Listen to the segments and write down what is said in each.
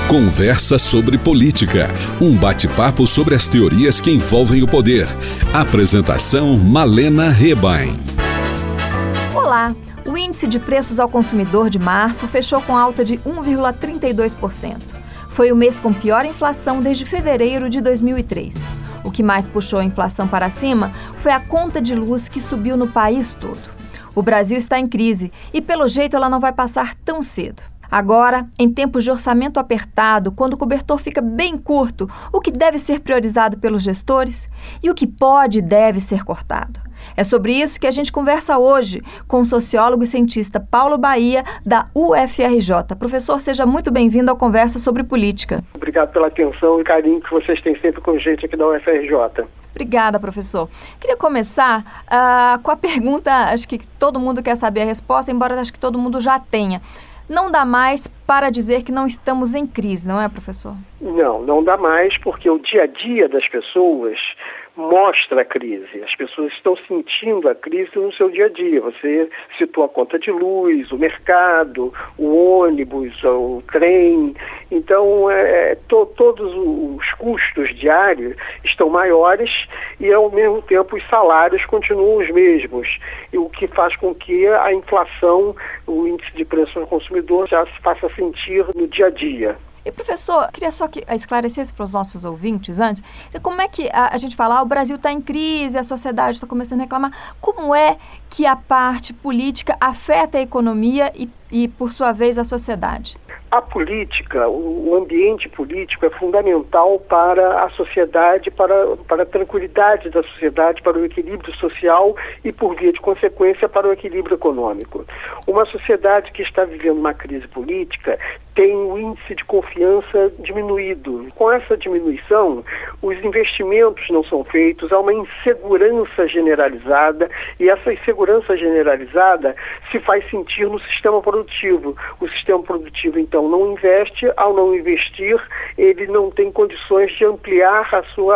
Conversa sobre política. Um bate-papo sobre as teorias que envolvem o poder. Apresentação Malena Rebaim. Olá! O índice de preços ao consumidor de março fechou com alta de 1,32%. Foi o mês com pior inflação desde fevereiro de 2003. O que mais puxou a inflação para cima foi a conta de luz que subiu no país todo. O Brasil está em crise e, pelo jeito, ela não vai passar tão cedo. Agora, em tempos de orçamento apertado, quando o cobertor fica bem curto, o que deve ser priorizado pelos gestores e o que pode e deve ser cortado? É sobre isso que a gente conversa hoje com o sociólogo e cientista Paulo Bahia, da UFRJ. Professor, seja muito bem-vindo ao Conversa sobre Política. Obrigado pela atenção e carinho que vocês têm sempre com a gente aqui da UFRJ. Obrigada, professor. Queria começar com a pergunta, acho que todo mundo quer saber a resposta, embora acho que todo mundo já tenha. Não dá mais para dizer que não estamos em crise, não é, professor? Não dá mais, porque o dia a dia das pessoas mostra a crise. As pessoas estão sentindo a crise no seu dia a dia. Você citou a conta de luz, o mercado, o ônibus, o trem. Então, todos os custos diários estão maiores e, ao mesmo tempo, os salários continuam os mesmos. O que faz com que a inflação, o índice de preço ao consumidor, já se faça sentir no dia a dia. E, professor, queria só que esclarecesse para os nossos ouvintes antes, como é que a gente fala, o Brasil está em crise, a sociedade está começando a reclamar, como é que a parte política afeta a economia e, por sua vez, a sociedade? A política, o ambiente político é fundamental para a sociedade, para a tranquilidade da sociedade, para o equilíbrio social e, por via de consequência, para o equilíbrio econômico. Uma sociedade que está vivendo uma crise política tem o índice de confiança diminuído. Com essa diminuição, os investimentos não são feitos, há uma insegurança generalizada e essa insegurança generalizada se faz sentir no sistema produtivo. O sistema produtivo, então, não investe. Ao não investir, ele não tem condições de ampliar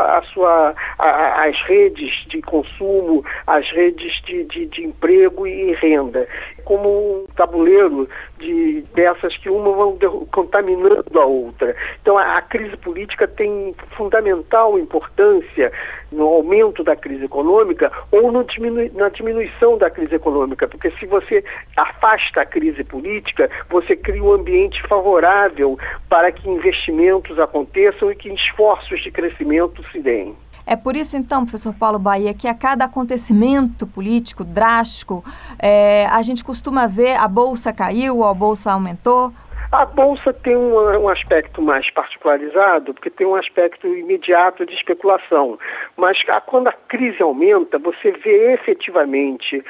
as redes de consumo, as redes de emprego e renda. Como um tabuleiro de peças que uma vão contaminando a outra. Então, a crise política tem fundamental importância no aumento da crise econômica ou na diminuição da crise econômica, porque se você afasta a crise política, você cria um ambiente favorável para que investimentos aconteçam e que esforços de crescimento se deem. É por isso, então, professor Paulo Bahia, que a cada acontecimento político drástico, a gente costuma ver a Bolsa caiu, a Bolsa aumentou? A Bolsa tem um aspecto mais particularizado, porque tem um aspecto imediato de especulação. Mas quando a crise aumenta, você vê efetivamente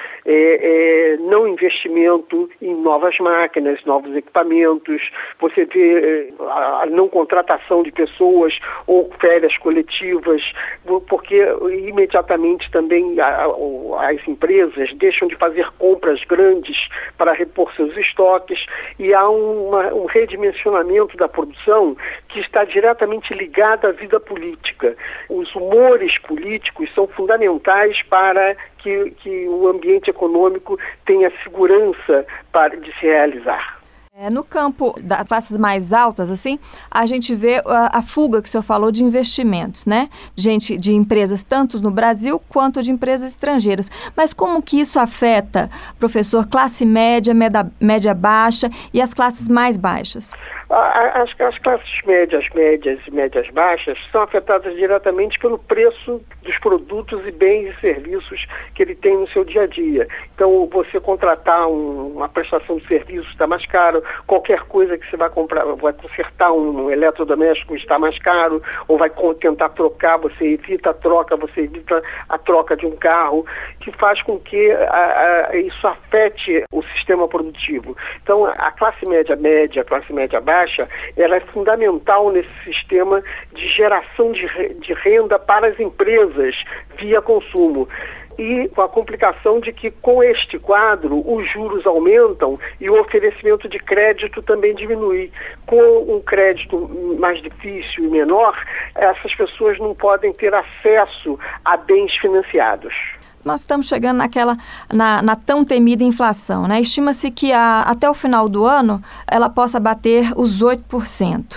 não investimento em novas máquinas, novos equipamentos, você vê a não contratação de pessoas ou férias coletivas, porque imediatamente também as empresas deixam de fazer compras grandes para repor seus estoques e há um redimensionamento da produção que está diretamente ligado à vida política. Os humores políticos são fundamentais para que o ambiente econômico tenha segurança de se realizar. No campo das classes mais altas, assim, a gente vê a fuga que o senhor falou de investimentos, né? De empresas tanto no Brasil quanto de empresas estrangeiras. Mas como que isso afeta, professor, classe média, média baixa e as classes mais baixas? As classes médias e médias baixas são afetadas diretamente pelo preço dos produtos e bens e serviços que ele tem no seu dia a dia. Então, você contratar uma prestação de serviço está mais caro, qualquer coisa que você vai comprar, vai consertar um eletrodoméstico está mais caro, ou vai tentar trocar, você evita a troca, você evita a troca de um carro, que faz com que isso afete o sistema produtivo. Então, a classe média, a classe média baixa, ela é fundamental nesse sistema de geração de renda para as empresas via consumo. E com a complicação de que, com este quadro, os juros aumentam e o oferecimento de crédito também diminui. Com um crédito mais difícil e menor, essas pessoas não podem ter acesso a bens financiados. Nós estamos chegando na tão temida inflação, né? Estima-se que até o final do ano ela possa bater os 8%.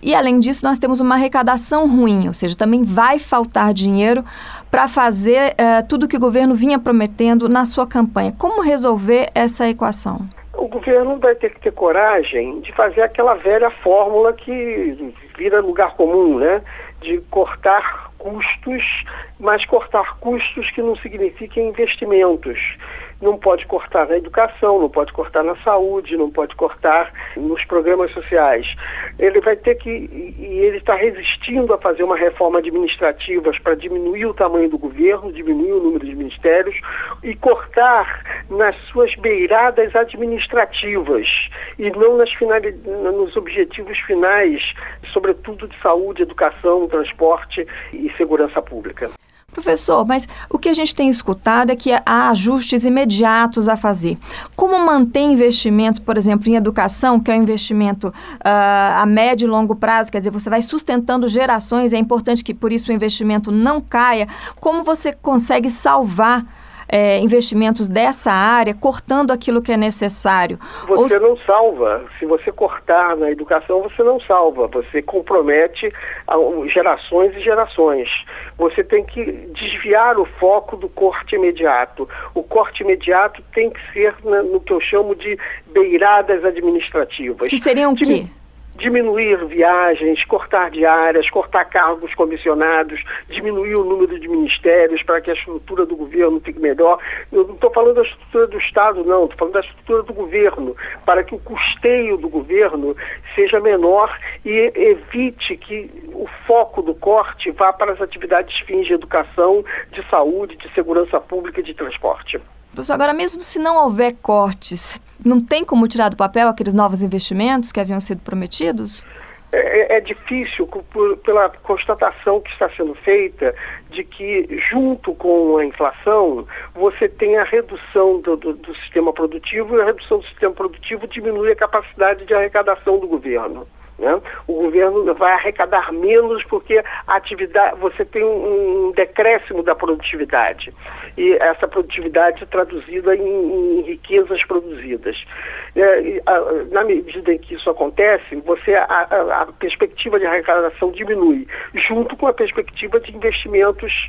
E, além disso, nós temos uma arrecadação ruim, ou seja, também vai faltar dinheiro para fazer tudo que o governo vinha prometendo na sua campanha. Como resolver essa equação? O governo vai ter que ter coragem de fazer aquela velha fórmula que vira lugar comum, né? De cortar custos, mas cortar custos que não signifiquem investimentos. Não pode cortar na educação, não pode cortar na saúde, não pode cortar nos programas sociais. Ele vai ter que, e ele está resistindo a fazer uma reforma administrativa para diminuir o tamanho do governo, diminuir o número de ministérios e cortar nas suas beiradas administrativas e não nos objetivos finais, sobretudo de saúde, educação, transporte e segurança pública. Professor, mas o que a gente tem escutado é que há ajustes imediatos a fazer. Como manter investimentos, por exemplo, em educação, que é um investimento a médio e longo prazo, quer dizer, você vai sustentando gerações, é importante que por isso o investimento não caia. Como você consegue salvar investimentos dessa área, cortando aquilo que é necessário? Você não salva. Se você cortar na educação, você não salva. Você compromete gerações e gerações. Você tem que desviar o foco do corte imediato. O corte imediato tem que ser no que eu chamo de beiradas administrativas. Que seriam o quê? Diminuir viagens, cortar diárias, cortar cargos comissionados, diminuir o número de ministérios para que a estrutura do governo fique melhor. Eu não estou falando da estrutura do Estado, não, estou falando da estrutura do governo, para que o custeio do governo seja menor e evite que o foco do corte vá para as atividades fins de educação, de saúde, de segurança pública e de transporte. Professor, agora mesmo se não houver cortes, não tem como tirar do papel aqueles novos investimentos que haviam sido prometidos? É difícil pela constatação que está sendo feita de que, junto com a inflação, você tem a redução do sistema produtivo e a redução do sistema produtivo diminui a capacidade de arrecadação do governo. Né? O governo vai arrecadar menos porque você tem um decréscimo da produtividade e essa produtividade é traduzida em riquezas produzidas. Na medida em que isso acontece, a perspectiva de arrecadação diminui, junto com a perspectiva de investimentos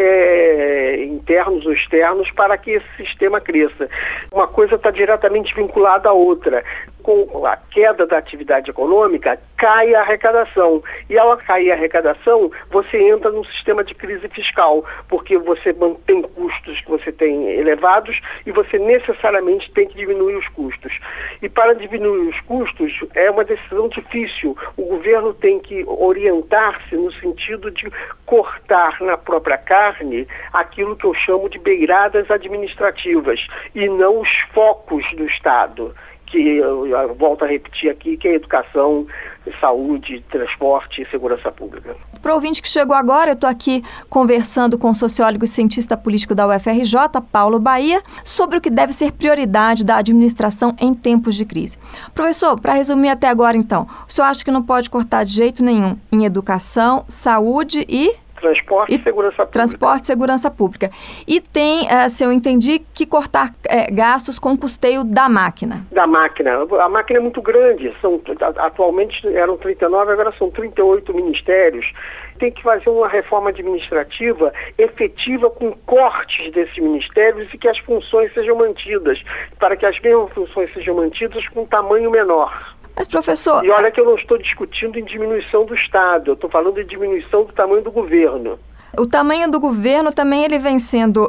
internos ou externos para que esse sistema cresça. Uma coisa está diretamente vinculada à outra. Com a queda da atividade econômica, cai a arrecadação. E ao cair a arrecadação, você entra num sistema de crise fiscal, porque você mantém custos que você tem elevados e você necessariamente tem que diminuir os custos. E para diminuir os custos, é uma decisão difícil. O governo tem que orientar-se no sentido de cortar na própria carne aquilo que eu chamo de beiradas administrativas e não os focos do Estado, que eu volto a repetir aqui, que é educação, saúde, transporte e segurança pública. Para o ouvinte que chegou agora, eu estou aqui conversando com o sociólogo e cientista político da UFRJ, Paulo Bahia, sobre o que deve ser prioridade da administração em tempos de crise. Professor, para resumir até agora então, o senhor acha que não pode cortar de jeito nenhum em educação, saúde e... Transporte e segurança pública. Transporte e segurança pública. E tem, se eu entendi, que cortar gastos com custeio da máquina. Da máquina. A máquina é muito grande. Atualmente eram 39, agora são 38 ministérios. Tem que fazer uma reforma administrativa efetiva com cortes desses ministérios e que as funções sejam mantidas, para que as mesmas funções sejam mantidas com um tamanho menor. Mas, professor... E olha que eu não estou discutindo em diminuição do Estado, eu estou falando em diminuição do tamanho do governo. O tamanho do governo também ele vem sendo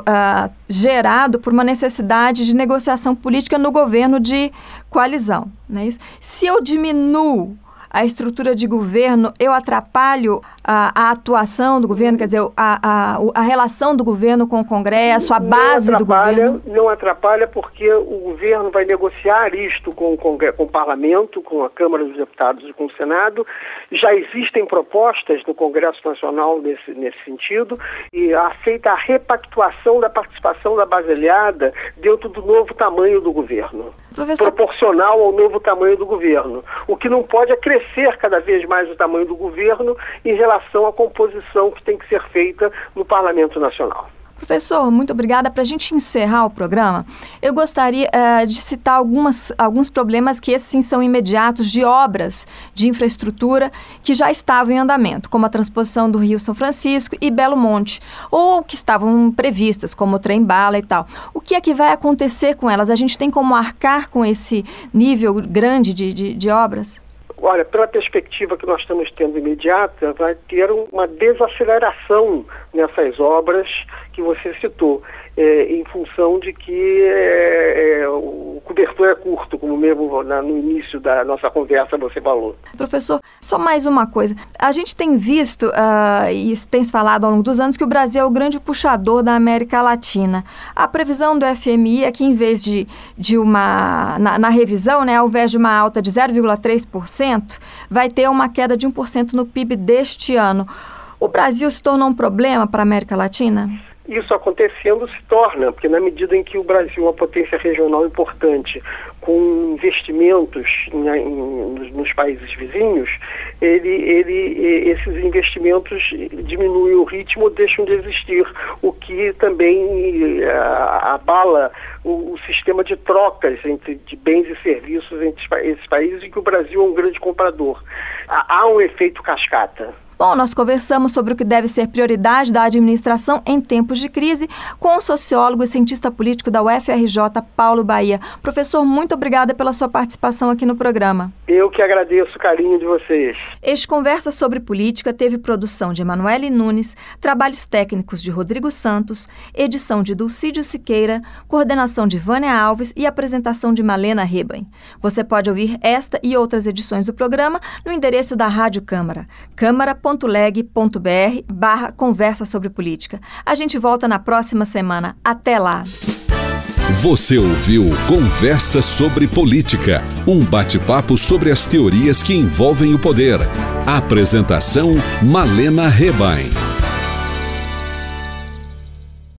gerado por uma necessidade de negociação política no governo de coalizão, não é isso? Se eu diminuo a estrutura de governo, eu atrapalho a atuação do governo, quer dizer, a relação do governo com o Congresso, a base do governo? Não atrapalha porque o governo vai negociar isto com o Parlamento, com a Câmara dos Deputados e com o Senado. Já existem propostas no Congresso Nacional nesse sentido e aceita a repactuação da participação da base aliada dentro do novo tamanho do governo. Professor... Proporcional ao novo tamanho do governo. O que não pode é crescer cada vez mais o tamanho do governo em relação à composição que tem que ser feita no Parlamento Nacional. Professor, muito obrigada. Para a gente encerrar o programa, eu gostaria de citar alguns problemas que esses sim são imediatos de obras de infraestrutura que já estavam em andamento, como a transposição do Rio São Francisco e Belo Monte, ou que estavam previstas, como o trem-bala e tal. O que é que vai acontecer com elas? A gente tem como arcar com esse nível grande de obras? Olha, pela perspectiva que nós estamos tendo imediata, vai ter uma desaceleração nessas obras que você citou, em função de que o cobertor é curto, como mesmo no início da nossa conversa você falou. Professor, só mais uma coisa. A gente tem visto e tem se falado ao longo dos anos que o Brasil é o grande puxador da América Latina. A previsão do FMI é que em vez na revisão, né, ao invés de uma alta de 0,3%, vai ter uma queda de 1% no PIB deste ano. O Brasil se tornou um problema para a América Latina? Isso acontecendo se torna, porque na medida em que o Brasil é uma potência regional importante, com investimentos nos países vizinhos, esses investimentos diminuem o ritmo, deixam de existir, o que também abala o sistema de trocas de bens e serviços entre esses países, em que o Brasil é um grande comprador. Há um efeito cascata. Bom, nós conversamos sobre o que deve ser prioridade da administração em tempos de crise com o sociólogo e cientista político da UFRJ, Paulo Bahia. Professor, muito obrigada pela sua participação aqui no programa. Eu que agradeço o carinho de vocês. Este Conversa sobre Política teve produção de Emanuele Nunes, trabalhos técnicos de Rodrigo Santos, edição de Dulcídio Siqueira, coordenação de Vânia Alves e apresentação de Malena Rebain. Você pode ouvir esta e outras edições do programa no endereço da Rádio Câmara, câmara.leg.br/Conversa sobre Política. A gente volta na próxima semana. Até lá! Você ouviu Conversa sobre Política, um bate-papo sobre as teorias que envolvem o poder. Apresentação: Malena Rebain.